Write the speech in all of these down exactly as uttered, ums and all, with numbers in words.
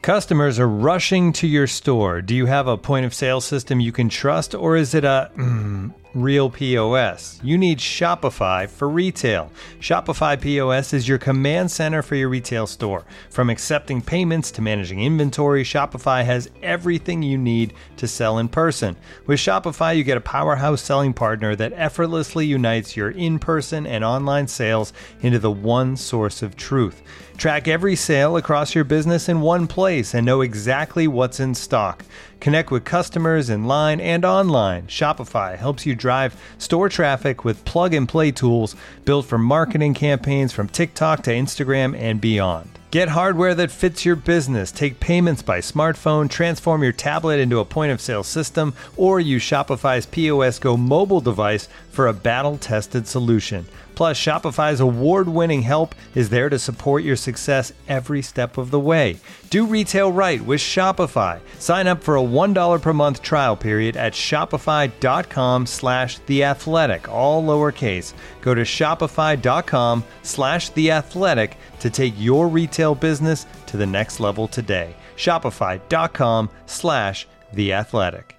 Customers are rushing to your store. Do you have a point of sale system you can trust, or is it a mm, real P O S? You need Shopify for retail. Shopify P O S is your command center for your retail store. From accepting payments to managing inventory, Shopify has everything you need to sell in person. With Shopify, you get a powerhouse selling partner that effortlessly unites your in-person and online sales into the one source of truth. Track every sale across your business in one place and know exactly what's in stock. Connect with customers in line and online. Shopify helps you drive store traffic with plug-and-play tools built for marketing campaigns from TikTok to Instagram and beyond. Get hardware that fits your business. Take payments by smartphone, transform your tablet into a point-of-sale system, or use Shopify's P O S Go mobile device for a battle-tested solution. Plus, Shopify's award-winning help is there to support your success every step of the way. Do retail right with Shopify. Sign up for a one dollar per month trial period at shopify.com slash theathletic, all lowercase. Go to shopify.com slash theathletic to take your retail business to the next level today. Shopify.com slash theathletic.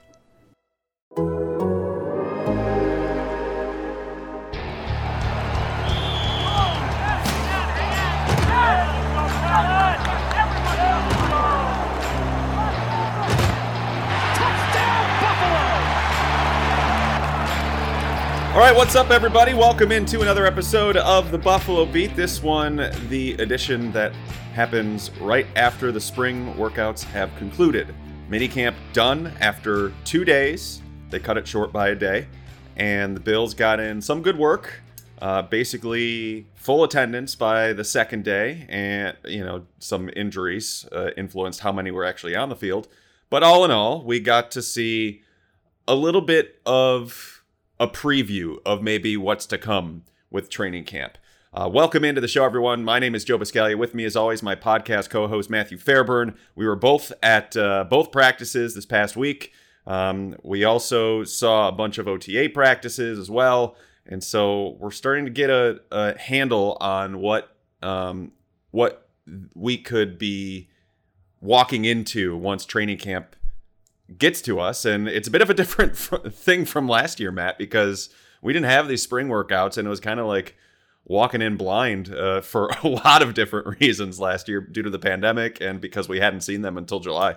All right, what's up, everybody? Welcome into another episode of the Buffalo Beat. This one, the edition that happens right after the spring workouts have concluded. Minicamp done after two days. They cut it short by a day. And the Bills got in some good work. Uh, basically, full attendance by the second day. And, you know, some injuries uh, influenced how many were actually on the field. But all in all, we got to see a little bit of a preview of maybe what's to come with training camp. Uh, welcome into the show, everyone. My name is Joe Biscaglia. With me, as always, my podcast co-host, Matthew Fairburn. We were both at uh, both practices this past week. Um, we also saw a bunch of O T A practices as well. And so we're starting to get a, a handle on what um, what we could be walking into once training camp gets to us. And it's a bit of a different fr- thing from last year, Matt, because we didn't have these spring workouts, and it was kind of like walking in blind uh, for a lot of different reasons last year due to the pandemic and because we hadn't seen them until July.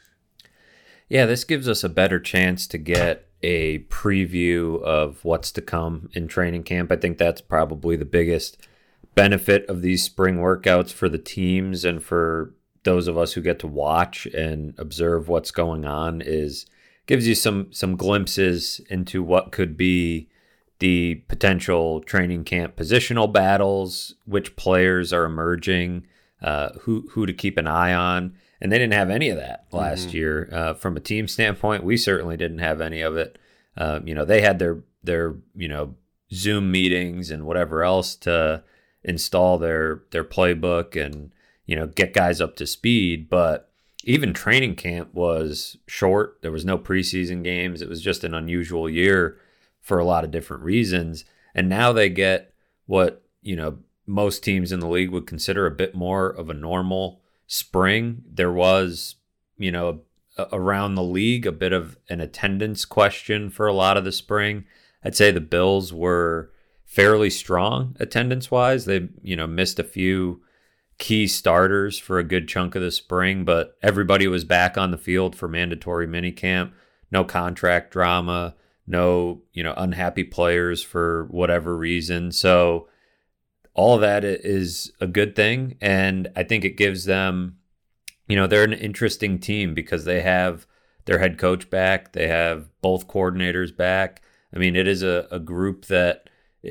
Yeah, this gives us a better chance to get a preview of what's to come in training camp. I think that's probably the biggest benefit of these spring workouts for the teams and for those of us who get to watch and observe what's going on. Is gives you some some glimpses into what could be the potential training camp positional battles, which players are emerging, uh, who who to keep an eye on. And they didn't have any of that last mm-hmm. year. Uh, from a team standpoint, we certainly didn't have any of it. Uh, you know, they had their their you know Zoom meetings and whatever else to install their their playbook and you know, get guys up to speed. But even training camp was short. There was no preseason games. It was just an unusual year for a lot of different reasons. And now they get what, you know, most teams in the league would consider a bit more of a normal spring. There was, you know, a, around the league, a bit of an attendance question for a lot of the spring. I'd say the Bills were fairly strong attendance-wise. They, you know, missed a few key starters for a good chunk of the spring, but everybody was back on the field for mandatory minicamp. No contract drama, no, you know, unhappy players for whatever reason. So all of that is a good thing. And I think it gives them, you know, they're an interesting team because they have their head coach back. They have both coordinators back. I mean, it is a, a group that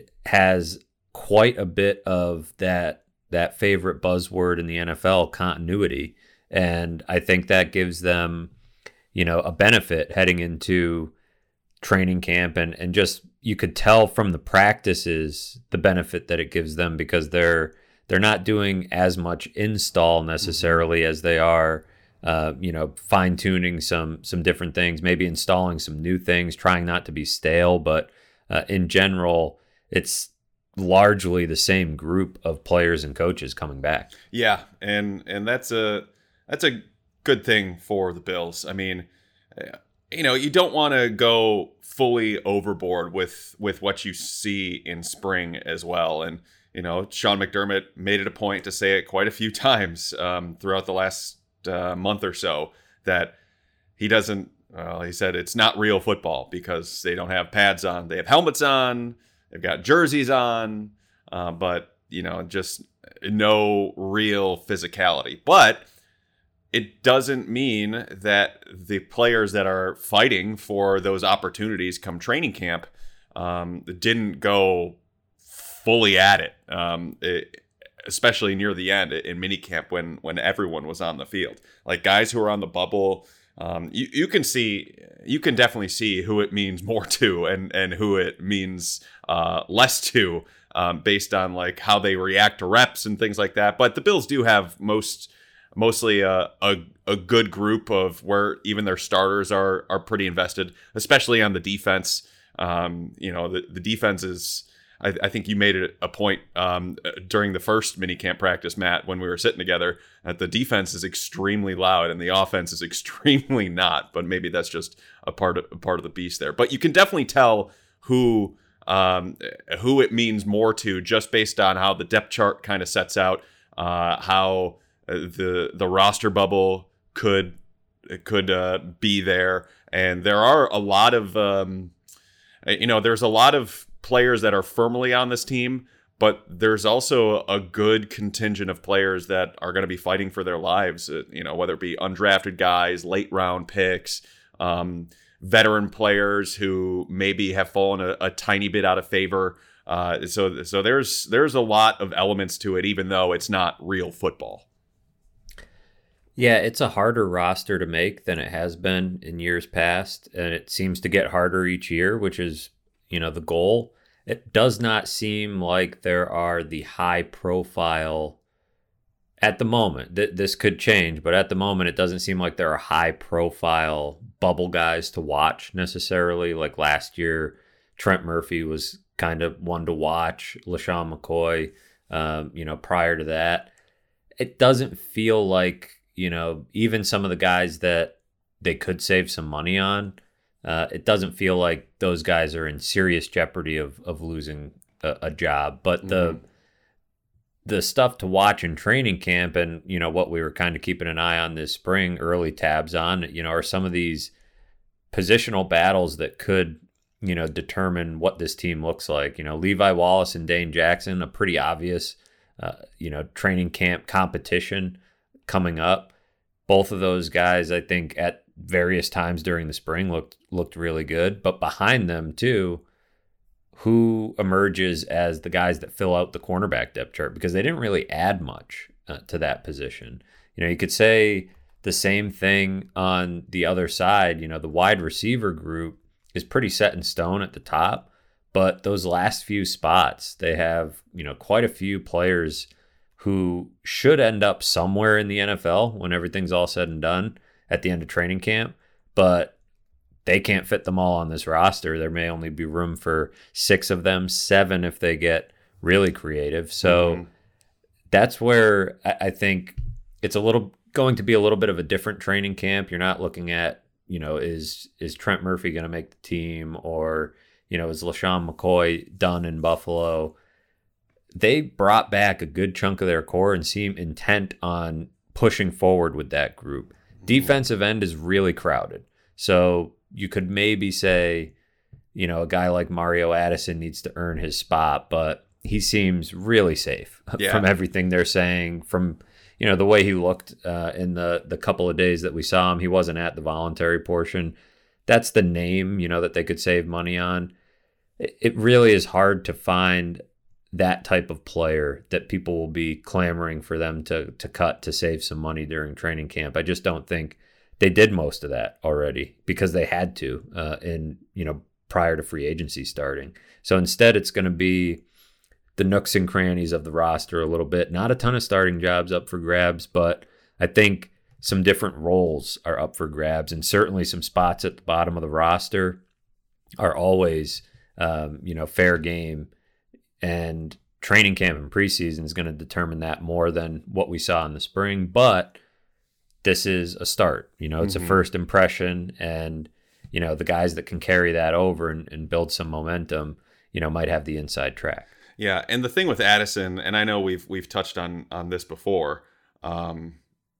has quite a bit of that that favorite buzzword in the N F L, continuity. And I think that gives them, you know, a benefit heading into training camp. And, and just, you could tell from the practices, the benefit that it gives them because they're, they're not doing as much install necessarily mm-hmm. as they are, uh, you know, fine tuning some, some different things, maybe installing some new things, trying not to be stale. But uh, in general, it's largely the same group of players and coaches coming back. Yeah, and and that's a that's a good thing for the Bills. I mean, you know, you don't want to go fully overboard with with what you see in spring as well. And, you know, Sean McDermott made it a point to say it quite a few times um, throughout the last uh, month or so that he doesn't, well, he said it's not real football because they don't have pads on. They have helmets on, they've got jerseys on, uh, but, you know, just no real physicality. But it doesn't mean that the players that are fighting for those opportunities come training camp um, didn't go fully at it, um, it, especially near the end in minicamp when when everyone was on the field. Like guys who are on the bubble, um, you, you can see, you can definitely see who it means more to and, and who it means uh, less to um, based on like how they react to reps and things like that. But the Bills do have most... Mostly a, a a good group of where even their starters are are pretty invested, especially on the defense. Um, you know, the, the defense is, I, I think you made it a point um, during the first minicamp practice, Matt, when we were sitting together, that the defense is extremely loud and the offense is extremely not. But maybe that's just a part of, a part of the beast there. But you can definitely tell who um, who it means more to just based on how the depth chart kind of sets out, uh, how the the roster bubble could could uh, be there, and there are a lot of um, you know there's a lot of players that are firmly on this team, but there's also a good contingent of players that are going to be fighting for their lives. Uh, you know, whether it be undrafted guys, late round picks, um, veteran players who maybe have fallen a, a tiny bit out of favor. Uh, so so there's there's a lot of elements to it, even though it's not real football. Yeah, it's a harder roster to make than it has been in years past, and it seems to get harder each year, which is, you know, the goal. It does not seem like there are the high profile at the moment. Th- this could change, but at the moment, it doesn't seem like there are high profile bubble guys to watch necessarily. Like last year, Trent Murphy was kind of one to watch. LaShawn McCoy, um, you know, prior to that, it doesn't feel like, you know, even some of the guys that they could save some money on, uh, it doesn't feel like those guys are in serious jeopardy of of losing a, a job. But mm-hmm. the the stuff to watch in training camp, and you know what we were kind of keeping an eye on this spring, early tabs on, you know, are some of these positional battles that could, you know, determine what this team looks like. You know, Levi Wallace and Dane Jackson, a pretty obvious, uh, you know, training camp competition coming up. Both of those guys, I think, at various times during the spring looked looked really good. But behind them too, who emerges as the guys that fill out the cornerback depth chart? Because they didn't really add much uh, to that position. You know, you could say the same thing on the other side. You know, the wide receiver group is pretty set in stone at the top, but those last few spots, they have, you know, quite a few players who should end up somewhere in the N F L when everything's all said and done at the end of training camp, but they can't fit them all on this roster. There may only be room for six of them, seven if they get really creative. So mm-hmm. that's where I think it's a little going to be a little bit of a different training camp. You're not looking at, you know, is is Trent Murphy going to make the team, or, you know, is LaShawn McCoy done in Buffalo? They brought back a good chunk of their core and seem intent on pushing forward with that group. Defensive end is really crowded. So you could maybe say, you know, a guy like Mario Addison needs to earn his spot, but he seems really safe yeah. from everything they're saying, from, you know, the way he looked uh, in the, the couple of days that we saw him. He wasn't at the voluntary portion. That's the name, you know, that they could save money on. It, it really is hard to find that type of player that people will be clamoring for them to to cut to save some money during training camp. I just don't think they did most of that already because they had to uh, in, you know, prior to free agency starting. So instead, it's going to be the nooks and crannies of the roster a little bit. Not a ton of starting jobs up for grabs, but I think some different roles are up for grabs, and certainly some spots at the bottom of the roster are always, um, you know, fair game. And training camp and preseason is going to determine that more than what we saw in the spring. But this is a start. You know, it's Mhm. a first impression, and, you know, the guys that can carry that over and, and build some momentum, you know, might have the inside track. Yeah, and the thing with Addison, and I know we've we've touched on on this before, um,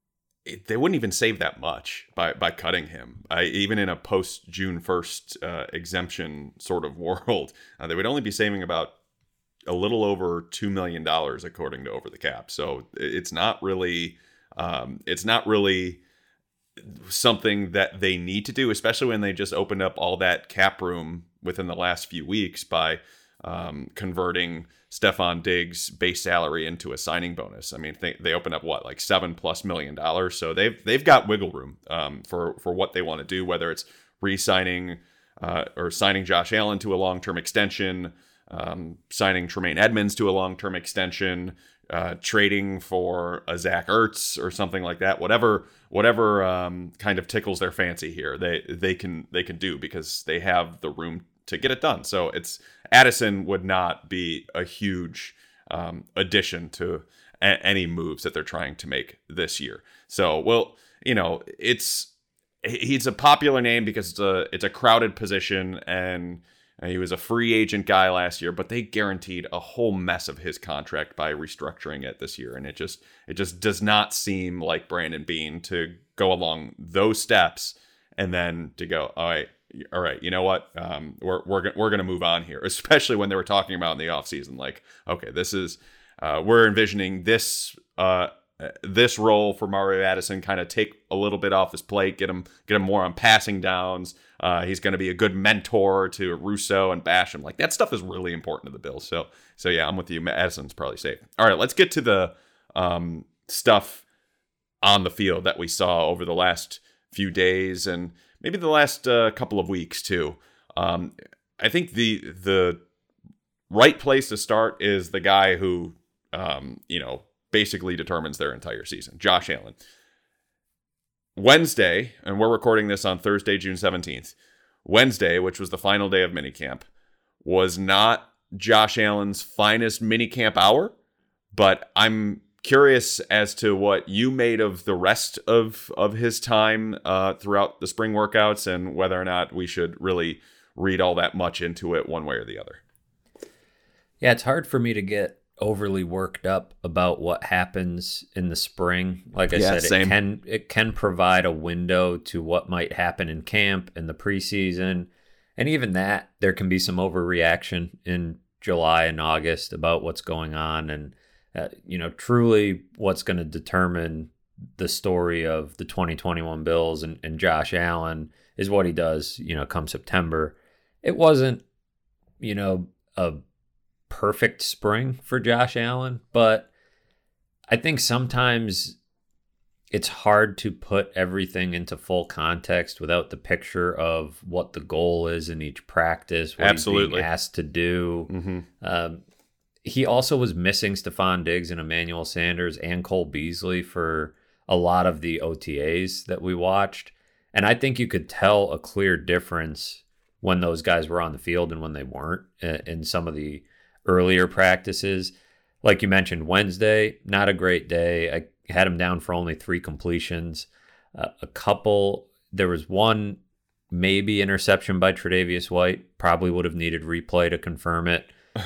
it, they wouldn't even save that much by by cutting him. I, even in a post June first uh, exemption sort of world, uh, they would only be saving about a little over two million dollars according to Over the Cap. So it's not really, um, it's not really something that they need to do, especially when they just opened up all that cap room within the last few weeks by um, converting Stefon Diggs' base salary into a signing bonus. I mean, they, they opened up what, like seven plus million dollars. So they've they've got wiggle room um, for for what they want to do, whether it's re-signing uh, or signing Josh Allen to a long-term extension, um, signing Tremaine Edmonds to a long-term extension, uh, trading for a Zach Ertz or something like that. Whatever whatever um, kind of tickles their fancy here, they they can they can do because they have the room to get it done. So it's Addison would not be a huge um, addition to a- any moves that they're trying to make this year. So, well, you know, it's he's a popular name because it's a it's a crowded position, and he was a free agent guy last year, but they guaranteed a whole mess of his contract by restructuring it this year, and it just it just does not seem like Brandon Beane to go along those steps and then to go, all right, all right, you know what? Um, we're we're we're gonna move on here, especially when they were talking about in the offseason, like, okay, this is uh, we're envisioning this uh, this role for Mario Addison, kind of take a little bit off his plate, get him get him more on passing downs. Uh, he's going to be a good mentor to Russo and Basham. Like, that stuff is really important to the Bills. So so yeah, I'm with you. Addison's probably safe. All right, let's get to the um, stuff on the field that we saw over the last few days and maybe the last uh, couple of weeks too. Um, I think the the right place to start is the guy who um, you know basically determines their entire season, Josh Allen. Wednesday, and we're recording this on Thursday, June seventeenth. Wednesday, which was the final day of minicamp, was not Josh Allen's finest minicamp hour, but I'm curious as to what you made of the rest of, of his time uh, throughout the spring workouts and whether or not we should really read all that much into it one way or the other. Yeah, it's hard for me to get overly worked up about what happens in the spring. Like I Yeah, said, same. it can it can provide a window to what might happen in camp in the preseason. And even that, there can be some overreaction in July and August about what's going on. And, uh, you know, truly what's going to determine the story of the twenty twenty-one Bills and, and Josh Allen is what he does, you know, come September. It wasn't, you know, a perfect spring for Josh Allen, but I think sometimes it's hard to put everything into full context without the picture of what the goal is in each practice, what Absolutely. he's being asked to do. Mm-hmm. Um, he also was missing Stefon Diggs and Emmanuel Sanders and Cole Beasley for a lot of the O T As that we watched. And I think you could tell a clear difference when those guys were on the field and when they weren't in some of the earlier practices. Like you mentioned, Wednesday, not a great day. I had him down for only three completions. Uh, a couple, there was one maybe interception by Tre'Davious White. Probably would have needed replay to confirm it.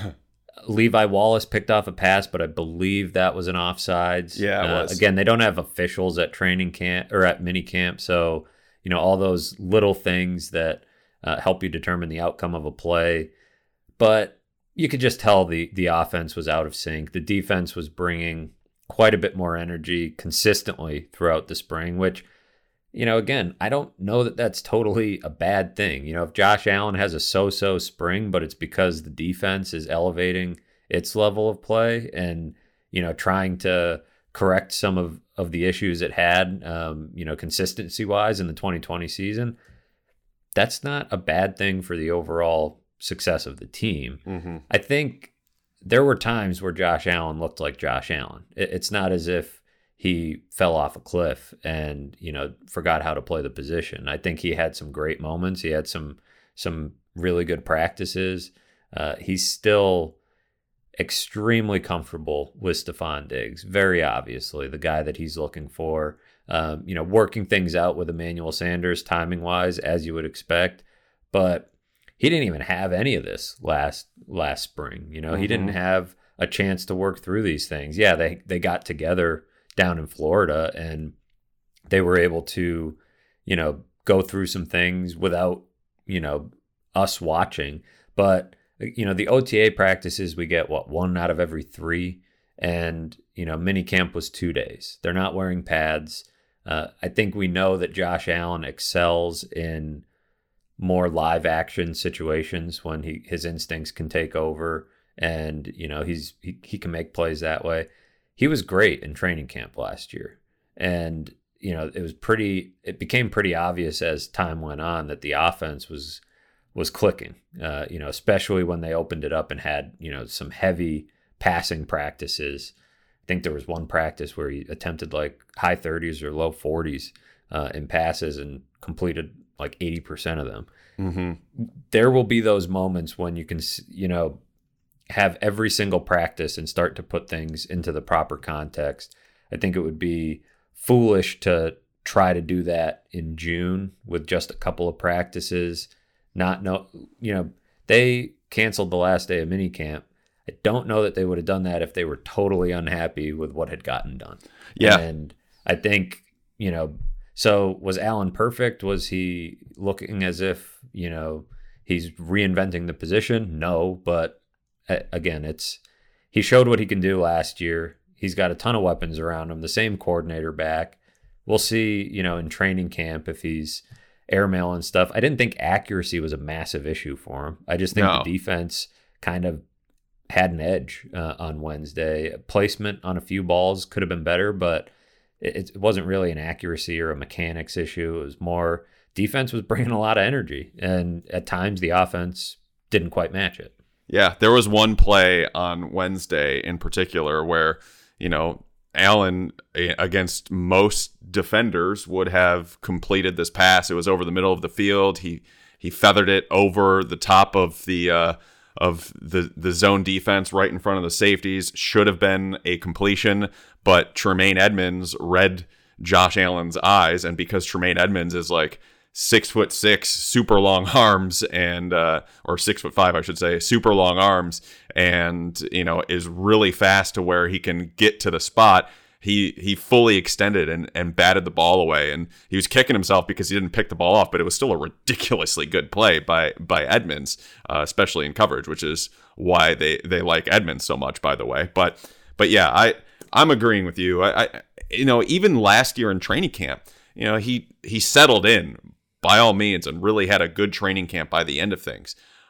Levi Wallace picked off a pass, but I believe that was an offsides. Yeah, it uh, was. Again, they don't have officials at training camp or at mini camp, so you know all those little things that uh, help you determine the outcome of a play. But you could just tell the the offense was out of sync. The defense was bringing quite a bit more energy consistently throughout the spring, which, you know, again, I don't know that that's totally a bad thing. You know, if Josh Allen has a so-so spring, but it's because the defense is elevating its level of play and, you know, trying to correct some of, of the issues it had, um, you know, consistency-wise in the twenty twenty season, that's not a bad thing for the overall success of the team. Mm-hmm. I think there were times where Josh Allen looked like Josh Allen. It's not as if he fell off a cliff and, you know, forgot how to play the position. I think he had some great moments. He had some some really good practices. Uh, he's still extremely comfortable with Stefon Diggs, very obviously, the guy that he's looking for. um, you know, working things out with Emmanuel Sanders timing wise, as you would expect. But he didn't even have any of this last last spring. You know, mm-hmm. he didn't have a chance to work through these things. Yeah, they they got together down in Florida and they were able to, you know, go through some things without, you know, us watching. But, you know, the O T A practices, we get what, one out of every three. And, you know, mini camp was two days. They're not wearing pads. Uh, I think we know that Josh Allen excels in more live action situations when he his instincts can take over and, you know, he's he, he can make plays that way. He was great in training camp last year. And, you know, it was pretty it became pretty obvious as time went on that the offense was was clicking, uh, you know, especially when they opened it up and had, you know, some heavy passing practices. I think there was one practice where he attempted like high thirties or low forties uh, in passes and completed like eighty percent of them. Mm-hmm. There will be those moments when you can, you know, have every single practice and start to put things into the proper context. I think it would be foolish to try to do that in June with just a couple of practices. Not know, you know, they canceled the last day of minicamp. I don't know that they would have done that if they were totally unhappy with what had gotten done. Yeah. And I think, you know, so was Allen perfect? Was he looking as if, you know, he's reinventing the position? No, but again, it's he showed what he can do last year. He's got a ton of weapons around him, the same coordinator back. We'll see, you know, in training camp if he's airmail and stuff. I didn't think accuracy was a massive issue for him. I just think no. the defense kind of had an edge uh, on Wednesday. Placement on a few balls could have been better, but it, it wasn't really an accuracy or a mechanics issue. It was more defense was bringing a lot of energy, and at times the offense didn't quite match it. Yeah, there was one play on Wednesday in particular where, you know, Allen, against most defenders, would have completed this pass. It was over the middle of the field. He he feathered it over the top of the uh, of the the zone defense, right in front of the safeties. Should have been a completion, but Tremaine Edmonds read Josh Allen's eyes, and because Tremaine Edmonds is like six foot six, super long arms, and uh, or six foot five, I should say, super long arms, and you know is really fast to where he can get to the spot. He he fully extended and, and batted the ball away, and he was kicking himself because he didn't pick the ball off. But it was still a ridiculously good play by by Edmonds, uh, especially in coverage, which is why they, they like Edmonds so much, by the way. But but yeah, I I'm agreeing with you. I, I you know even last year in training camp, you know he he settled in by all means and really had a good training camp by the end of things.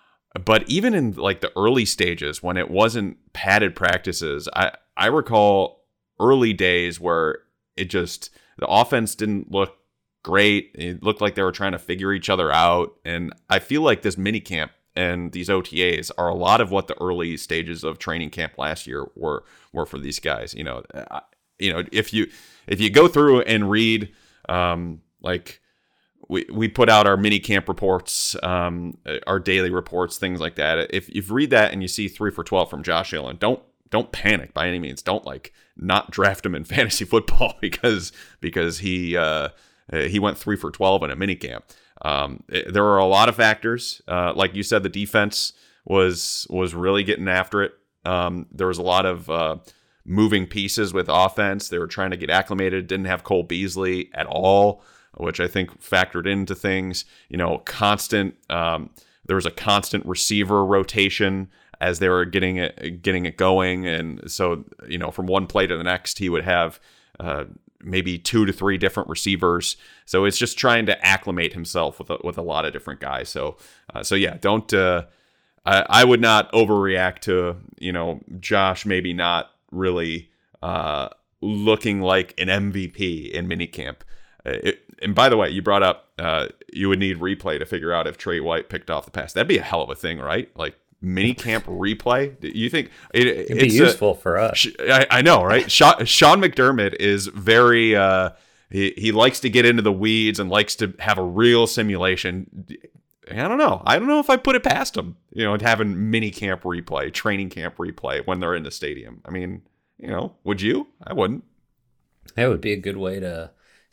But even in like the early stages when it wasn't padded practices, I, I recall early days where it just, the offense didn't look great. It looked like they were trying to figure each other out. And I feel like this mini camp and these O T As are a lot of what the early stages of training camp last year were, were for these guys. You know, I, you know, if you, if you go through and read, um, like, We we put out our mini camp reports, um, our daily reports, things like that. If you read that and you see three for twelve from Josh Allen, don't don't panic by any means. Don't like not draft him in fantasy football because because he uh, he went three for twelve in a mini camp. Um, it, there are a lot of factors. Uh, like you said, the defense was was really getting after it. Um, there was a lot of uh, moving pieces with offense. They were trying to get acclimated. Didn't have Cole Beasley at all, which I think factored into things. You know, constant. Um, there was a constant receiver rotation as they were getting it getting it going, and so you know, from one play to the next, he would have uh, maybe two to three different receivers. So it's just trying to acclimate himself with a, with a lot of different guys. So, uh, so yeah, don't. Uh, I, I would not overreact to you know Josh maybe not really uh, looking like an M V P in minicamp. It, and by the way, you brought up uh, you would need replay to figure out if Trey White picked off the pass. That'd be a hell of a thing, right? Like mini camp replay. You think it, it'd be it's useful a, for us? I, I know, right? Sean, Sean McDermott is very. Uh, he he likes to get into the weeds and likes to have a real simulation. I don't know. I don't know if I put it past him. You know, having mini camp replay, training camp replay when they're in the stadium. I mean, you know, would you? I wouldn't. That would be a good way to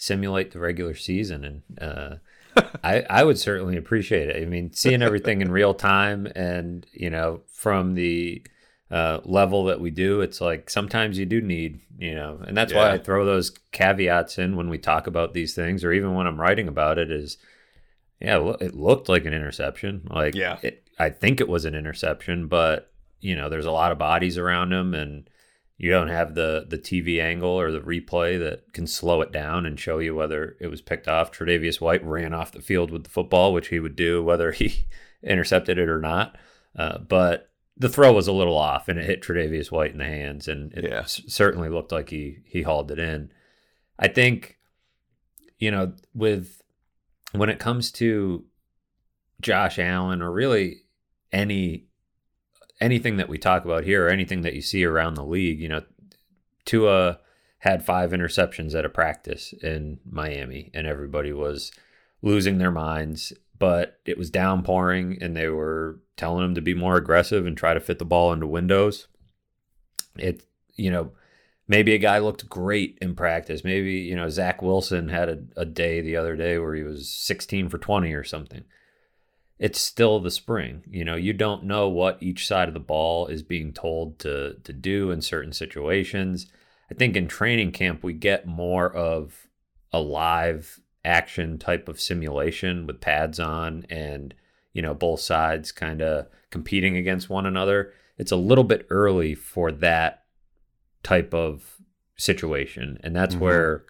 simulate the regular season. And uh, I, I would certainly appreciate it. I mean, seeing everything in real time and, you know, from the uh, level that we do, it's like sometimes you do need, you know, and that's Yeah. why I throw those caveats in when we talk about these things, or even when I'm writing about it is, yeah, lo- it looked like an interception. Like, Yeah. it, I think it was an interception, but, you know, there's a lot of bodies around him, and you don't have the the T V angle or the replay that can slow it down and show you whether it was picked off. Tre'Davious White ran off the field with the football, which he would do whether he intercepted it or not. Uh, but the throw was a little off, and it hit Tre'Davious White in the hands, and it Yeah. c- certainly looked like he he hauled it in. I think, you know, with when it comes to Josh Allen, or really any anything that we talk about here, or anything that you see around the league, you know, Tua had five interceptions at a practice in Miami, and everybody was losing their minds, but it was downpouring, and they were telling him to be more aggressive and try to fit the ball into windows. It, you know, maybe a guy looked great in practice. Maybe, you know, Zach Wilson had a, a day the other day where he was sixteen for twenty or something. It's still the spring. You know, you don't know what each side of the ball is being told to to do in certain situations. I think in training camp, we get more of a live action type of simulation with pads on and, you know, both sides kind of competing against one another. It's a little bit early for that type of situation. And that's Mm-hmm. where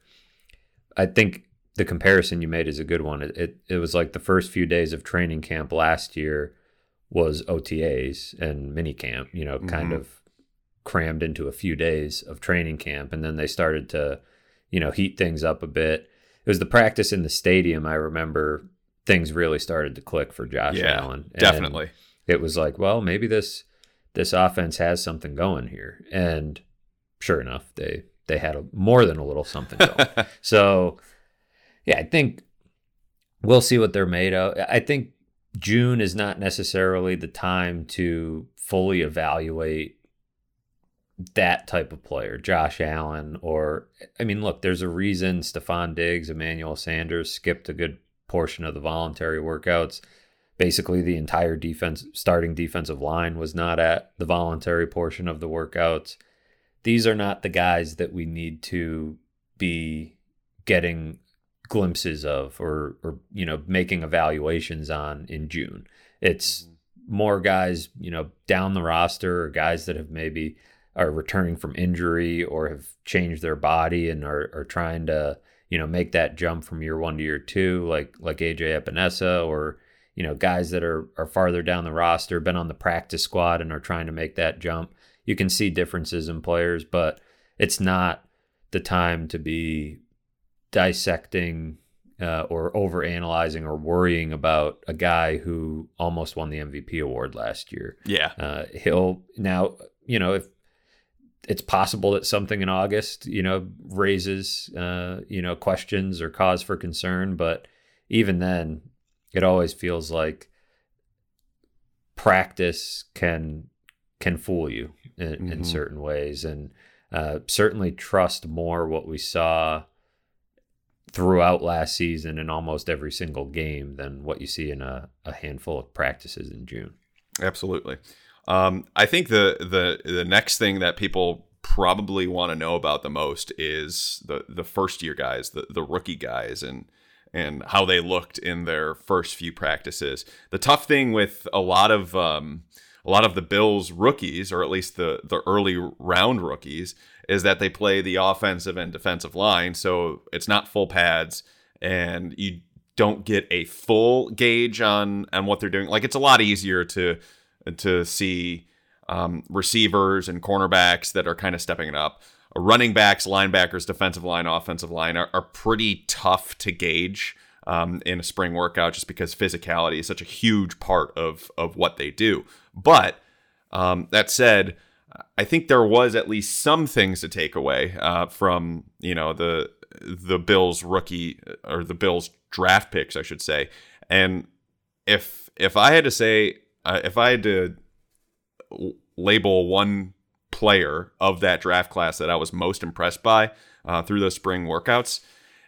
I think the comparison you made is a good one. It, it it was like the first few days of training camp last year was O T As and mini camp, you know, kind Mhm. of crammed into a few days of training camp. And then they started to, you know, heat things up a bit. It was the practice in the stadium, I remember, things really started to click for Josh Yeah, Allen. And definitely. it was like, well, maybe this this offense has something going here. And sure enough, they they had a, more than a little something going. So yeah, I think we'll see what they're made of. I think June is not necessarily the time to fully evaluate that type of player, Josh Allen, or, I mean, look, there's a reason Stephon Diggs, Emmanuel Sanders skipped a good portion of the voluntary workouts. Basically, the entire defense, starting defensive line was not at the voluntary portion of the workouts. These are not the guys that we need to be getting glimpses of, or or you know, making evaluations on in June. It's more guys, you know, down the roster, or guys that have maybe are returning from injury or have changed their body and are are trying to, you know, make that jump from year one to year two, like like A J Epinesa, or, you know, guys that are are farther down the roster, been on the practice squad and are trying to make that jump. You can see differences in players, but it's not the time to be dissecting uh, or overanalyzing or worrying about a guy who almost won the M V P award last year. Yeah. Uh, he'll now, you know, if it's possible that something in August, you know, raises, uh, you know, questions or cause for concern, but even then, it always feels like practice can can fool you in, Mm-hmm. in certain ways, and uh, certainly trust more what we saw throughout last season in almost every single game than what you see in a, a handful of practices in June. Absolutely. Um, I think the the the next thing that people probably want to know about the most is the the first year guys, the the rookie guys, and and how they looked in their first few practices. The tough thing with a lot of um, a lot of the Bills rookies, or at least the the early round rookies, is that they play the offensive and defensive line, so it's not full pads, and you don't get a full gauge on on what they're doing. Like, it's a lot easier to to see um, receivers and cornerbacks that are kind of stepping it up. Running backs, linebackers, defensive line, offensive line are, are pretty tough to gauge um, in a spring workout, just because physicality is such a huge part of of what they do. But um, that said, I think there was at least some things to take away uh, from, you know, the the Bills rookie, or the Bills draft picks, I should say. And if if I had to say, uh, if I had to label one player of that draft class that I was most impressed by uh, through those spring workouts,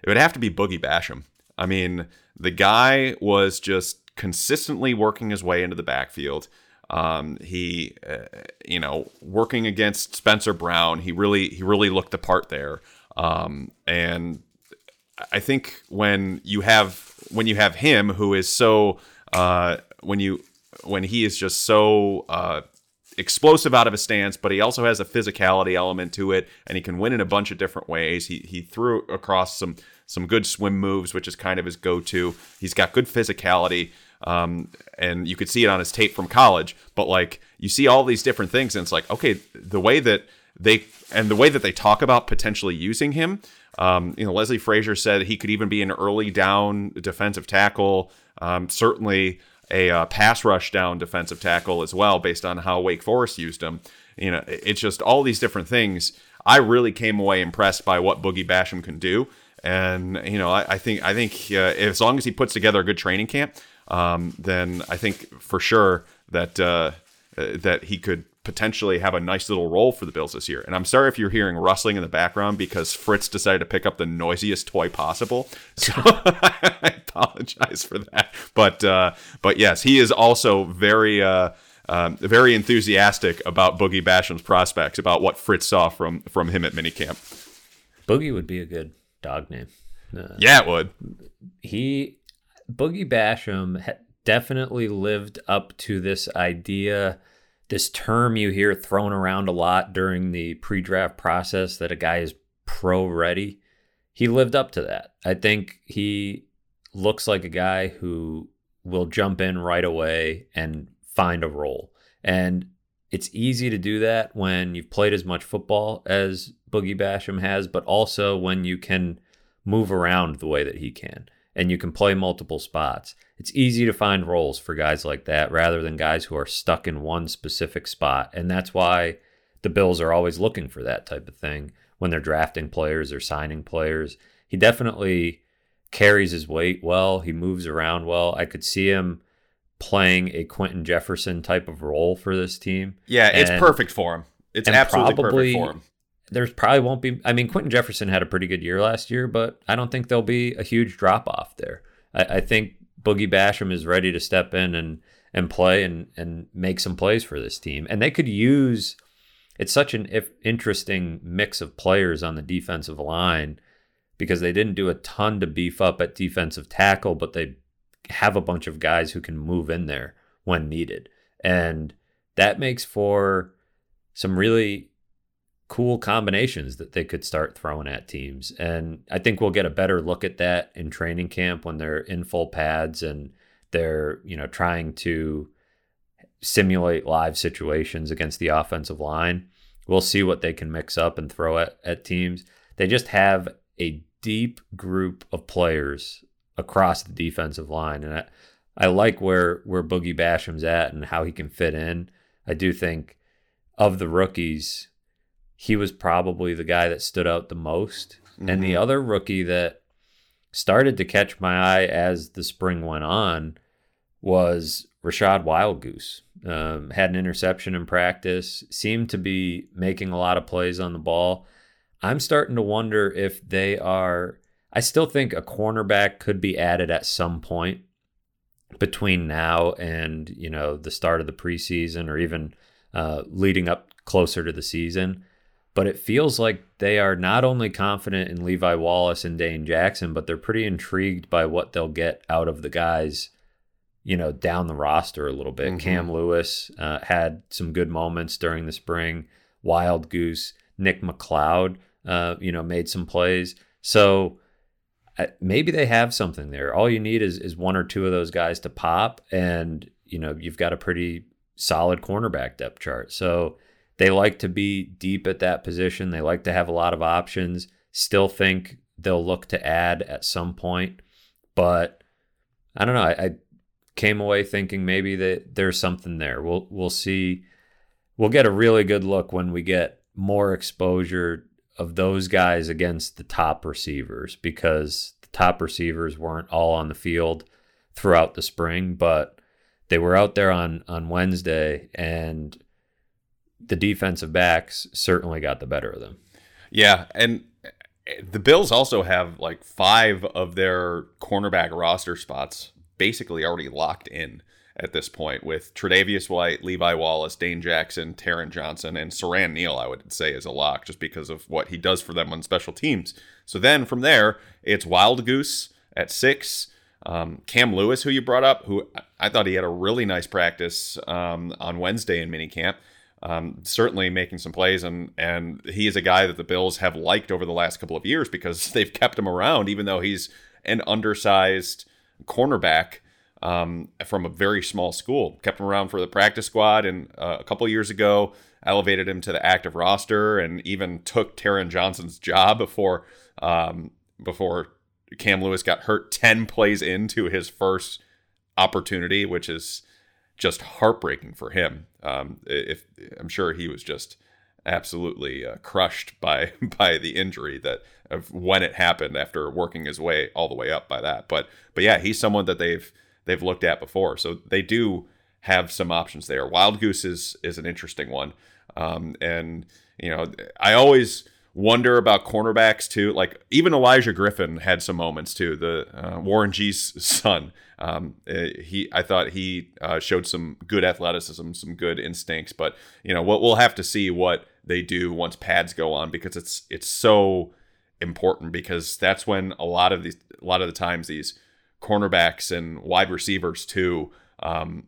it would have to be Boogie Basham. I mean, the guy was just consistently working his way into the backfield. Um, he, uh, you know, working against Spencer Brown, he really, he really looked the part there. Um, and I think when you have, when you have him, who is so, uh, when you, when he is just so, uh, explosive out of his stance, but he also has a physicality element to it, and he can win in a bunch of different ways. He he threw across some some good swim moves, which is kind of his go-to. He's got good physicality, um, and you could see it on his tape from college. But like you see all these different things, and it's like, okay, the way that they and the way that they talk about potentially using him. Um, you know, Leslie Frazier said he could even be an early down defensive tackle. Um, certainly. A uh, pass rush down defensive tackle as well, based on how Wake Forest used him. You know, it's just all these different things. I really came away impressed by what Boogie Basham can do, and you know, I, I think I think uh, as long as he puts together a good training camp, um, then I think for sure that uh, that he could potentially have a nice little role for the Bills this year. And I'm sorry if you're hearing rustling in the background because Fritz decided to pick up the noisiest toy possible. So I apologize for that. But uh, but yes, he is also very uh, um, very enthusiastic about Boogie Basham's prospects, about what Fritz saw from from him at minicamp. Boogie would be a good dog name. Uh, yeah, it would. He Boogie Basham ha- definitely lived up to this idea. This term you hear thrown around a lot during the pre-draft process that a guy is pro-ready. He lived up to that. I think he looks like a guy who will jump in right away and find a role. And it's easy to do that when you've played as much football as Boogie Basham has, but also when you can move around the way that he can and you can play multiple spots. It's easy to find roles for guys like that rather than guys who are stuck in one specific spot. And that's why the Bills are always looking for that type of thing when they're drafting players or signing players. He definitely carries his weight well. He moves around well. I could see him playing a Quentin Jefferson type of role for this team. Yeah, it's and, perfect for him. It's absolutely probably, perfect for him. There's probably won't be, I mean, Quentin Jefferson had a pretty good year last year, but I don't think there'll be a huge drop off there. I, I think Boogie Basham is ready to step in and and play and and make some plays for this team. And they could use, it's such an if, interesting mix of players on the defensive line because they didn't do a ton to beef up at defensive tackle, but they have a bunch of guys who can move in there when needed. And that makes for some really cool combinations that they could start throwing at teams. And I think we'll get a better look at that in training camp when they're in full pads and they're, you know, trying to simulate live situations against the offensive line. We'll see what they can mix up and throw at, at teams. They just have a deep group of players across the defensive line. And I, I like where, where Boogie Basham's at and how he can fit in. I do think of the rookies, he was probably the guy that stood out the most. Mm-hmm. And the other rookie that started to catch my eye as the spring went on was Rashad Wildgoose. Um, had an interception in practice, seemed to be making a lot of plays on the ball. I'm starting to wonder if they are, I still think a cornerback could be added at some point between now and, you know, the start of the preseason or even uh, leading up closer to the season. But it feels like they are not only confident in Levi Wallace and Dane Jackson, but they're pretty intrigued by what they'll get out of the guys, you know, down the roster a little bit. Mm-hmm. Cam Lewis uh, had some good moments during the spring. Wildgoose, Nick McLeod, uh, you know, made some plays. So uh, maybe they have something there. All you need is is one or two of those guys to pop, and you know, you've got a pretty solid cornerback depth chart. So they like to be deep at that position. They like to have a lot of options. Still think they'll look to add at some point. But I don't know. I, I came away thinking maybe that there's something there. We'll we'll see. We'll get a really good look when we get more exposure of those guys against the top receivers, because the top receivers weren't all on the field throughout the spring, but they were out there on, on Wednesday, and the defensive backs certainly got the better of them. Yeah, and the Bills also have like five of their cornerback roster spots basically already locked in at this point, with Tre'Davious White, Levi Wallace, Dane Jackson, Taron Johnson, and Siran Neal, I would say, is a lock just because of what he does for them on special teams. So then from there, it's Wild Goose at six. Um, Cam Lewis, who you brought up, who I thought he had a really nice practice um, on Wednesday in minicamp. Um, certainly making some plays, and and he is a guy that the Bills have liked over the last couple of years because they've kept him around, even though he's an undersized cornerback um, from a very small school. Kept him around for the practice squad, and uh, a couple of years ago elevated him to the active roster, and even took Taron Johnson's job before um, before Cam Lewis got hurt ten plays into his first opportunity, which is just heartbreaking for him. Um, if I'm sure he was just absolutely uh, crushed by by the injury that of when it happened after working his way all the way up by that. But but yeah, he's someone that they've they've looked at before, so they do have some options there. Wild Goose is is an interesting one, um, and you know I always wonder about cornerbacks too. Like even Elijah Griffin had some moments too. The uh, Warren G's son. Um, he, I thought he uh, showed some good athleticism, some good instincts. But you know, what we'll have to see what they do once pads go on, because it's it's so important, because that's when a lot of these, a lot of the times these cornerbacks and wide receivers too, um,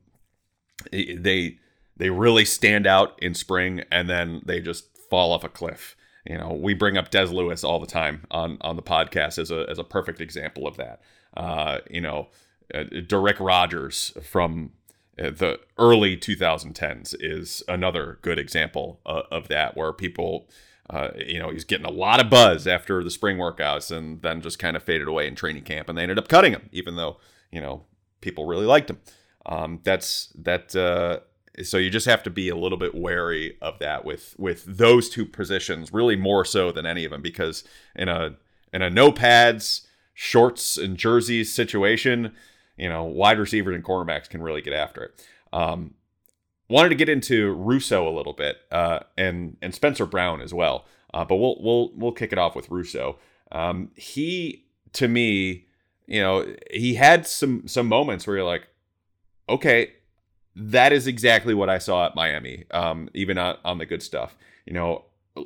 they they really stand out in spring, and then they just fall off a cliff. You know, we bring up Des Lewis all the time on, on the podcast as a as a perfect example of that. Uh, you know, uh, Derek Rogers from uh, the early twenty tens is another good example uh, of that, where people, uh, you know, he's getting a lot of buzz after the spring workouts, and then just kind of faded away in training camp, and they ended up cutting him, even though, you know, people really liked him. Um, that's that. Uh, So you just have to be a little bit wary of that with with those two positions, really more so than any of them, because in a in a no pads, shorts and jerseys situation, you know, wide receivers and cornerbacks can really get after it. Um, wanted to get into Rousseau a little bit, uh, and and Spencer Brown as well, uh, but we'll we'll we'll kick it off with Rousseau. Um, he, to me, you know, he had some some moments where you're like, okay, that is exactly what I saw at Miami, um, even on, on the good stuff. You know,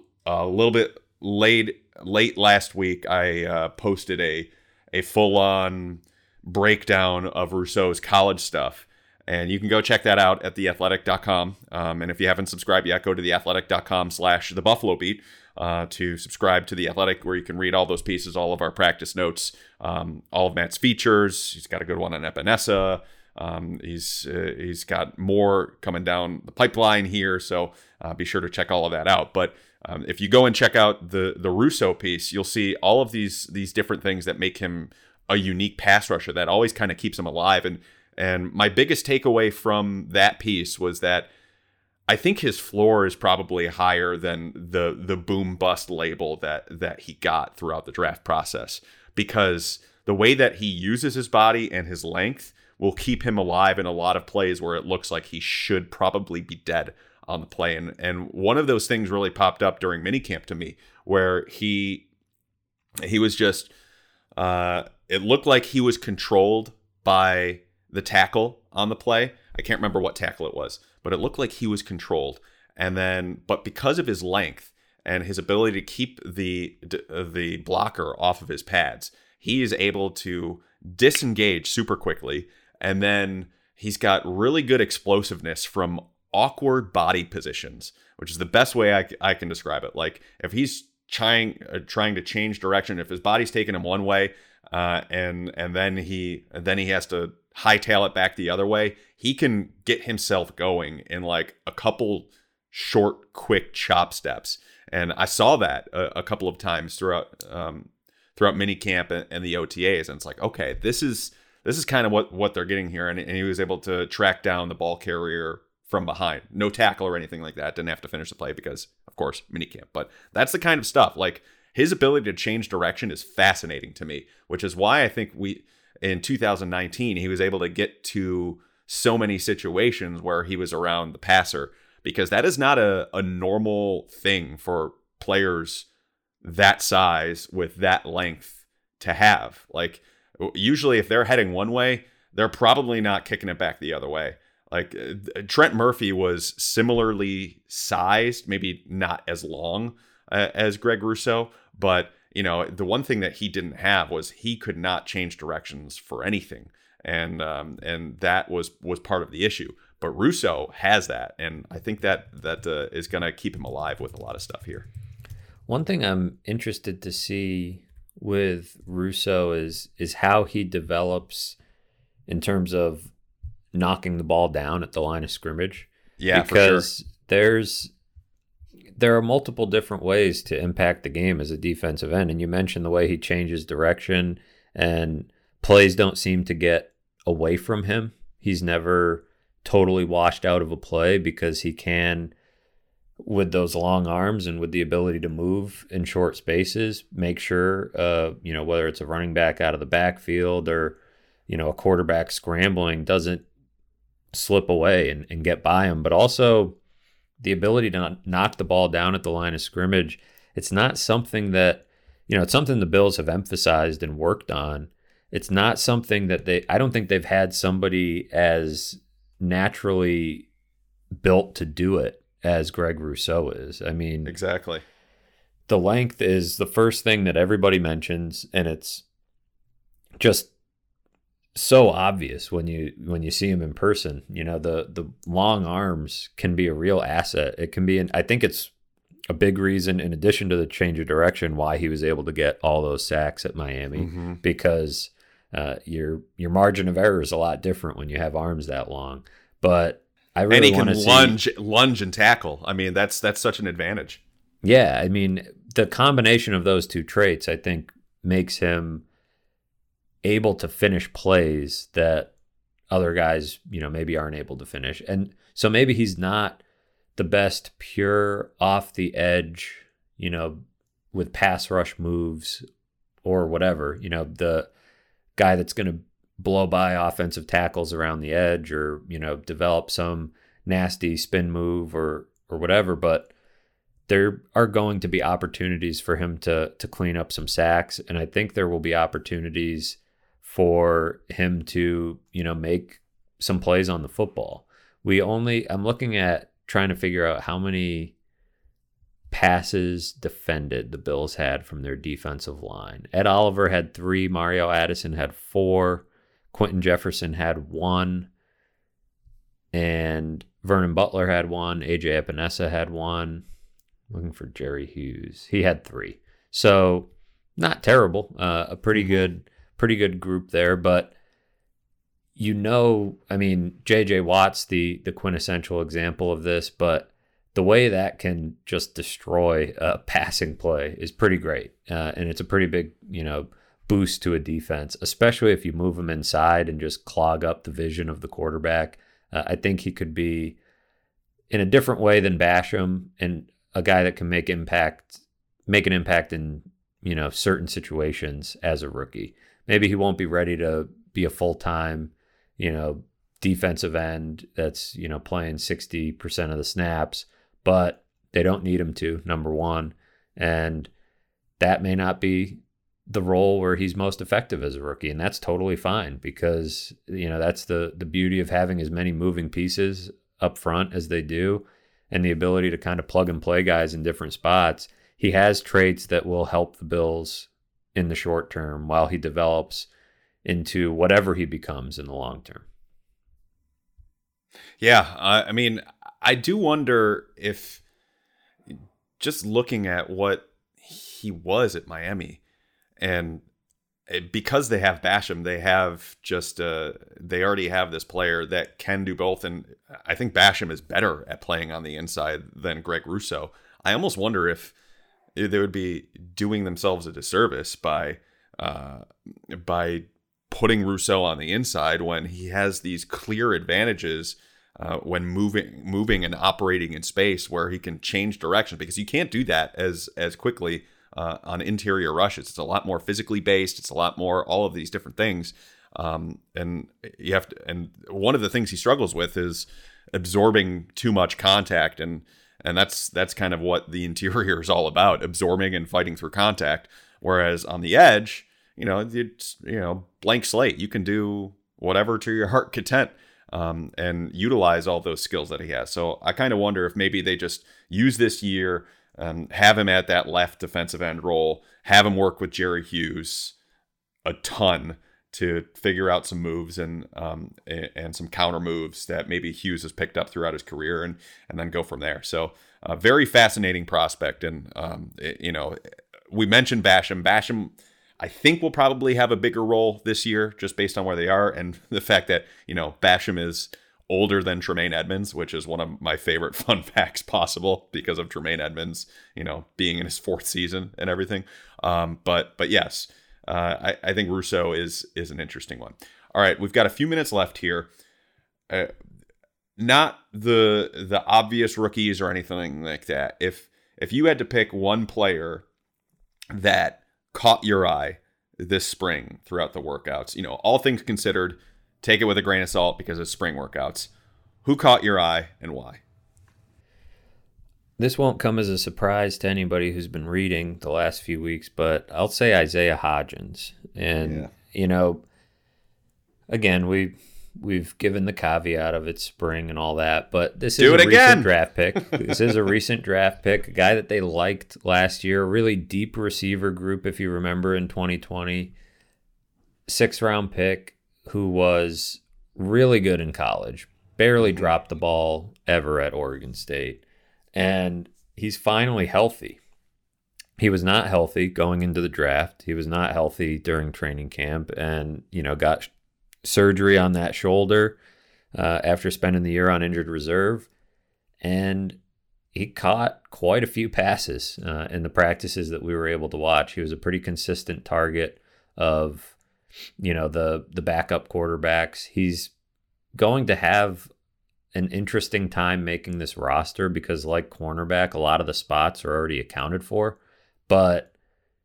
a little bit late late last week, I uh, posted a a full on breakdown of Rousseau's college stuff, and you can go check that out at the athletic dot com. Um, and if you haven't subscribed yet, go to the athletic dot com slash the Buffalo Beat uh, to subscribe to The Athletic, where you can read all those pieces, all of our practice notes, um, all of Matt's features. He's got a good one on Epinesa. Um, he's uh, he's got more coming down the pipeline here, so uh, be sure to check all of that out. But um, if you go and check out the the Rousseau piece, you'll see all of these these different things that make him a unique pass rusher that always kind of keeps him alive. And and my biggest takeaway from that piece was that I think his floor is probably higher than the the boom bust label that that he got throughout the draft process, because the way that he uses his body and his length will keep him alive in a lot of plays where it looks like he should probably be dead on the play. And, and one of those things really popped up during minicamp to me, where he he was just, uh, it looked like he was controlled by the tackle on the play. I can't remember what tackle it was, but it looked like he was controlled. And then, but because of his length and his ability to keep the the blocker off of his pads, he is able to disengage super quickly. And then he's got really good explosiveness from awkward body positions, which is the best way I, I can describe it. Like if he's trying uh, trying to change direction, if his body's taking him one way, uh, and and then he and then he has to hightail it back the other way, he can get himself going in like a couple short, quick chop steps. And I saw that a, a couple of times throughout um, throughout minicamp and, and the O T As, and it's like, okay, this is. This is kind of what, what they're getting here. And, and he was able to track down the ball carrier from behind. No tackle or anything like that. Didn't have to finish the play because, of course, minicamp. But that's the kind of stuff. Like, his ability to change direction is fascinating to me, which is why I think we, in two thousand nineteen, he was able to get to so many situations where he was around the passer, because that is not a, a normal thing for players that size with that length to have. Like, usually if they're heading one way, they're probably not kicking it back the other way. Like, uh, Trent Murphy was similarly sized, maybe not as long uh, as Greg Rousseau, but you know, the one thing that he didn't have was he could not change directions for anything. And um, and that was was part of the issue. But Rousseau has that, and I think that that uh, is going to keep him alive with a lot of stuff here. One thing I'm interested to see with Rousseau is is how he develops in terms of knocking the ball down at the line of scrimmage. Yeah, because for sure. there's there are multiple different ways to impact the game as a defensive end, and you mentioned the way he changes direction and plays don't seem to get away from him. He's never totally washed out of a play because he can, with those long arms and with the ability to move in short spaces, make sure, uh, you know, whether it's a running back out of the backfield or, you know, a quarterback scrambling, doesn't slip away and, and get by him. But also the ability to knock the ball down at the line of scrimmage. It's not something that, you know, it's something the Bills have emphasized and worked on. It's not something that they, I don't think they've had somebody as naturally built to do it as Greg Rousseau is. I mean, exactly. The length is the first thing that everybody mentions, and it's just so obvious when you when you see him in person. You know, the the long arms can be a real asset. It can be, an, I think it's a big reason, in addition to the change of direction, why he was able to get all those sacks at Miami, mm-hmm. because Uh, your your margin of error is a lot different when you have arms that long. But I really and he can see, lunge, lunge and tackle. I mean, that's that's such an advantage. Yeah, I mean, the combination of those two traits, I think, makes him able to finish plays that other guys, you know, maybe aren't able to finish. And so maybe he's not the best pure off the edge, you know, with pass rush moves or whatever, you know, the guy that's going to blow by offensive tackles around the edge or, you know, develop some nasty spin move or or whatever. But there are going to be opportunities for him to to clean up some sacks. And I think there will be opportunities for him to, you know, make some plays on the football. We only, I'm looking at trying to figure out how many passes defended the Bills had from their defensive line. Ed Oliver had three, Mario Addison had four, Quentin Jefferson had one, and Vernon Butler had one, A J Epinesa had one. Looking for Jerry Hughes. He had three. So not terrible. Uh, a pretty good, pretty good group there, but you know, I mean, J J Watt's the the quintessential example of this, but the way that can just destroy a passing play is pretty great. Uh, and it's a pretty big, you know, boost to a defense, especially if you move him inside and just clog up the vision of the quarterback. Uh, I think he could be in a different way than Basham, and a guy that can make impact, make an impact in, you know, certain situations as a rookie. Maybe he won't be ready to be a full-time, you know, defensive end that's, you know, playing sixty percent of the snaps, but they don't need him to, number one. And that may not be the role where he's most effective as a rookie. And that's totally fine because, you know, that's the, the beauty of having as many moving pieces up front as they do and the ability to kind of plug and play guys in different spots. He has traits that will help the Bills in the short term while he develops into whatever he becomes in the long term. Yeah, uh, I mean, I do wonder if just looking at what he was at Miami, and it, because they have Basham, they have just uh, they already have this player that can do both, and I think Basham is better at playing on the inside than Greg Rousseau. I almost wonder if they would be doing themselves a disservice by uh, by putting Rousseau on the inside when he has these clear advantages uh, when moving, moving and operating in space, where he can change direction, because you can't do that as as quickly uh, on interior rushes. It's a lot more physically based. It's a lot more all of these different things, um, and you have to. And one of the things he struggles with is absorbing too much contact and And that's that's kind of what the interior is all about, absorbing and fighting through contact. Whereas on the edge, you know, it's, you know, blank slate. You can do whatever to your heart content, um, and utilize all those skills that he has. So I kind of wonder if maybe they just use this year, um, have him at that left defensive end role, have him work with Jerry Hughes a ton to figure out some moves and um, and some counter moves that maybe Hughes has picked up throughout his career, and and then go from there. So a uh, very fascinating prospect. And um, it, you know, we mentioned Basham. Basham, I think, will probably have a bigger role this year, just based on where they are and the fact that, you know, Basham is older than Tremaine Edmonds, which is one of my favorite fun facts possible because of Tremaine Edmonds, you know, being in his fourth season and everything. Um, but but yes. Uh, I, I think Rousseau is is an interesting one. All right, we've got a few minutes left here. Uh, not the the obvious rookies or anything like that. If if you had to pick one player that caught your eye this spring throughout the workouts, you know, all things considered, take it with a grain of salt because it's spring workouts. Who caught your eye and why? This won't come as a surprise to anybody who's been reading the last few weeks, but I'll say Isaiah Hodgins. And, yeah. you know, again, we, we've given the caveat of it's spring and all that, but this Do is it a again. recent draft pick. This is a recent draft pick, a guy that they liked last year, a really deep receiver group, if you remember, in twenty twenty. Sixth-round pick who was really good in college, barely dropped the ball ever at Oregon State. And he's finally healthy. He was not healthy going into the draft. He was not healthy during training camp, and, you know, got surgery on that shoulder uh, after spending the year on injured reserve. And he caught quite a few passes uh, in the practices that we were able to watch. He was a pretty consistent target of, you know, the the backup quarterbacks. He's going to have an interesting time making this roster because, like cornerback, a lot of the spots are already accounted for. But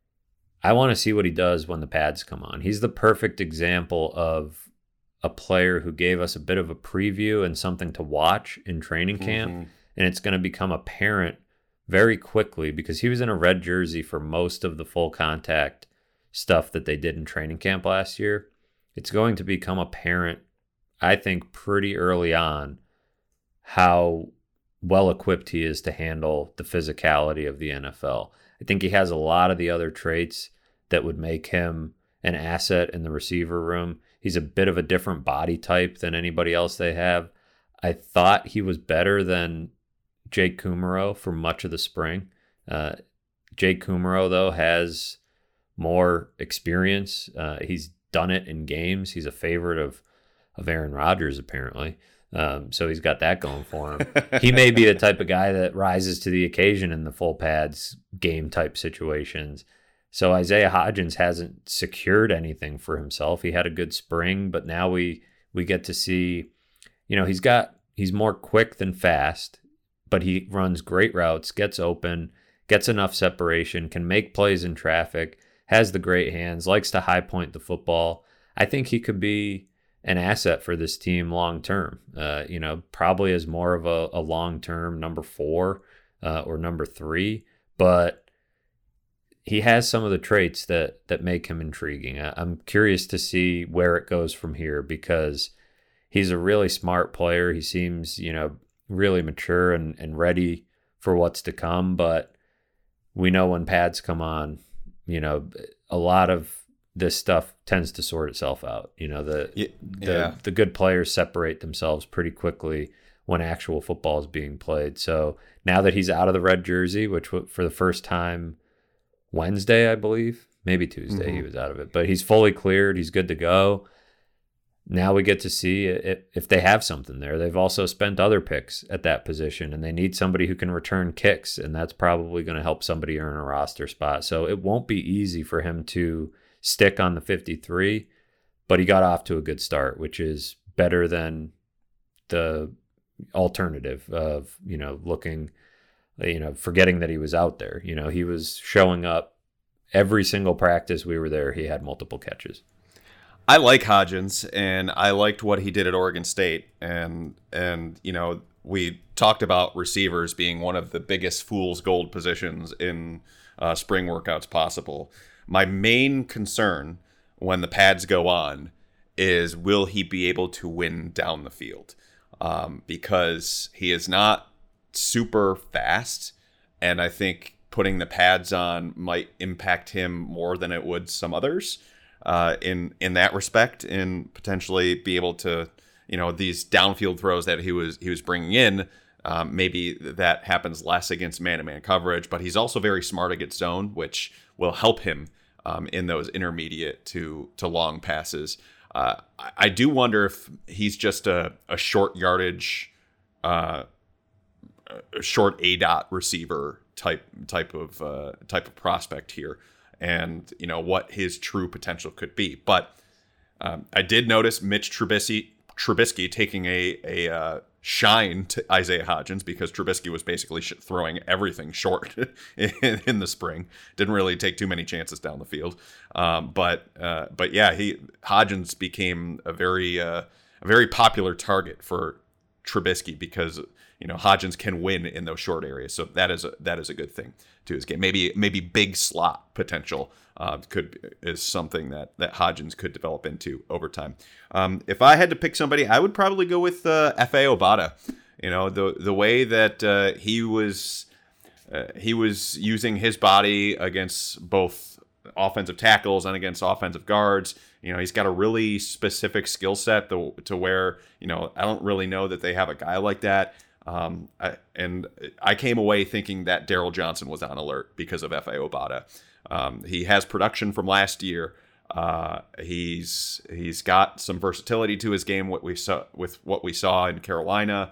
I want to see what he does when the pads come on. He's the perfect example of a player who gave us a bit of a preview and something to watch in training camp. Mm-hmm. And it's going to become apparent very quickly because he was in a red jersey for most of the full contact stuff that they did in training camp last year. It's going to become apparent, I think, pretty early on how well equipped he is to handle the physicality of the N F L. I think he has a lot of the other traits that would make him an asset in the receiver room. He's a bit of a different body type than anybody else they have. I thought he was better than Jake Kumerow for much of the spring. Uh, Jake Kumerow, though, has more experience. Uh, he's done it in games. He's a favorite of, of Aaron Rodgers, apparently. Um, so he's got that going for him. He may be the type of guy that rises to the occasion in the full pads game type situations. So Isaiah Hodgins hasn't secured anything for himself. He had a good spring, but now we we get to see, you know, he's got he's more quick than fast, but he runs great routes, gets open, gets enough separation, can make plays in traffic, has the great hands, likes to high point the football. I think he could be an asset for this team long term. Uh, you know, probably as more of a, a long term number four uh, or number three, but he has some of the traits that that make him intriguing. I, I'm curious to see where it goes from here because he's a really smart player. He seems, you know, really mature and, and ready for what's to come. But we know when pads come on, you know, a lot of this stuff tends to sort itself out. You know, the, yeah. the the good players separate themselves pretty quickly when actual football is being played. So now that he's out of the red jersey, which for the first time Wednesday, I believe, maybe Tuesday, mm-hmm. he was out of it, but he's fully cleared. He's good to go. Now we get to see if, if they have something there. They've also spent other picks at that position, and they need somebody who can return kicks, and that's probably going to help somebody earn a roster spot. So it won't be easy for him to stick on the fifty-three, but he got off to a good start, which is better than the alternative of, you know, looking, you know, forgetting that he was out there. You know, he was showing up every single practice we were there. He had multiple catches. I like Hodgins, and I liked what he did at Oregon State. And, and you know, we talked about receivers being one of the biggest fool's gold positions in uh, spring workouts possible. My main concern when the pads go on is, will he be able to win down the field? Um, because he is not super fast, and I think putting the pads on might impact him more than it would some others uh, in in that respect, and potentially be able to, you know, these downfield throws that he was he was bringing in. Um, maybe that happens less against man-to-man coverage, but he's also very smart against zone, which will help him um, in those intermediate to to long passes. Uh, I, I do wonder if he's just a, a short yardage, uh, a short A DOT receiver type type of uh, type of prospect here, and you know what his true potential could be. But um, I did notice Mitch Trubisky Trubisky taking a a uh, shine to Isaiah Hodgins, because Trubisky was basically sh- throwing everything short in, in the spring. Didn't really take too many chances down the field. Um, but uh, but yeah, he Hodgins became a very uh, a very popular target for Trubisky, because you know Hodgins can win in those short areas. So that is a, that is a good thing to his game. Maybe maybe big slot potential uh, could is something that that Hodgins could develop into over time. Um, if I had to pick somebody, I would probably go with uh, F A Obata. You know, the the way that uh, he was uh, he was using his body against both offensive tackles and against offensive guards. You know, he's got a really specific skill set to, to where, you know, I don't really know that they have a guy like that. Um, I, and I came away thinking that Daryl Johnson was on alert because of F A Obata. Um, he has production from last year. Uh, he's he's got some versatility to his game. What we saw with what we saw in Carolina,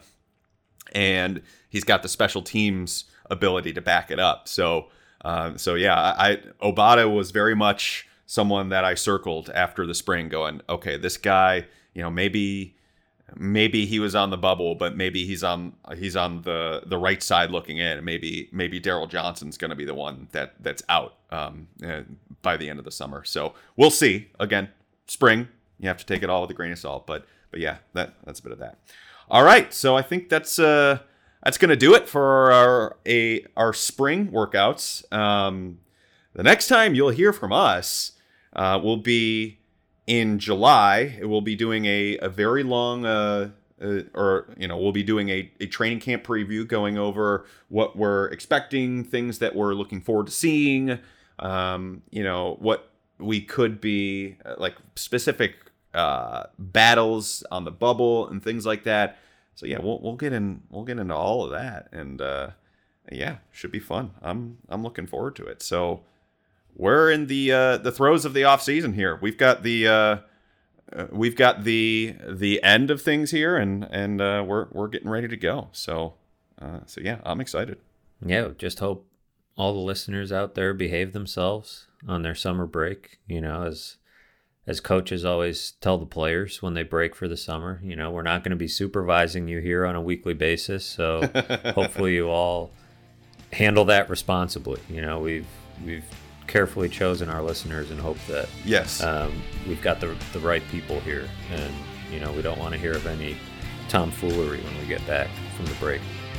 and he's got the special teams ability to back it up. So, um, so yeah, I, I Obata was very much someone that I circled after the spring, going, okay, this guy, you know, maybe. Maybe he was on the bubble, but maybe he's on he's on the, the right side looking in. Maybe maybe Daryl Johnson's going to be the one that that's out um, uh, by the end of the summer. So we'll see. Again, spring, you have to take it all with a grain of salt. But but yeah, that that's a bit of that. All right, so I think that's uh, that's going to do it for our a our spring workouts. Um, the next time you'll hear from us uh, will be in July. We'll be doing a, a very long, uh, uh, or, you know, we'll be doing a, a training camp preview, going over what we're expecting, things that we're looking forward to seeing, um, you know, what we could be, uh, like specific uh, battles on the bubble and things like that. So yeah, we'll we'll get in we'll get into all of that, and uh, yeah, should be fun. I'm I'm looking forward to it. So. We're in the uh, the throes of the off season here. We've got the uh, uh, we've got the the end of things here, and and uh, we're we're getting ready to go. So uh, so yeah, I'm excited. Yeah, just hope all the listeners out there behave themselves on their summer break. You know, as as coaches always tell the players when they break for the summer, you know, we're not going to be supervising you here on a weekly basis. So hopefully you all handle that responsibly. You know, we've we've carefully chosen our listeners and hope that yes um, we've got the the right people here, and you know we don't want to hear of any tomfoolery when we get back from the break.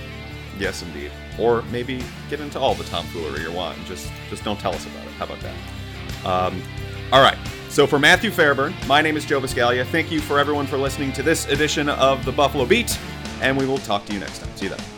Yes, indeed. Or maybe get into all the tomfoolery you want. Just just don't tell us about it. How about that? Um, all right. So for Matthew Fairburn, my name is Joe Viscalia. Thank you for everyone for listening to this edition of the Buffalo Beat, and we will talk to you next time. See you then.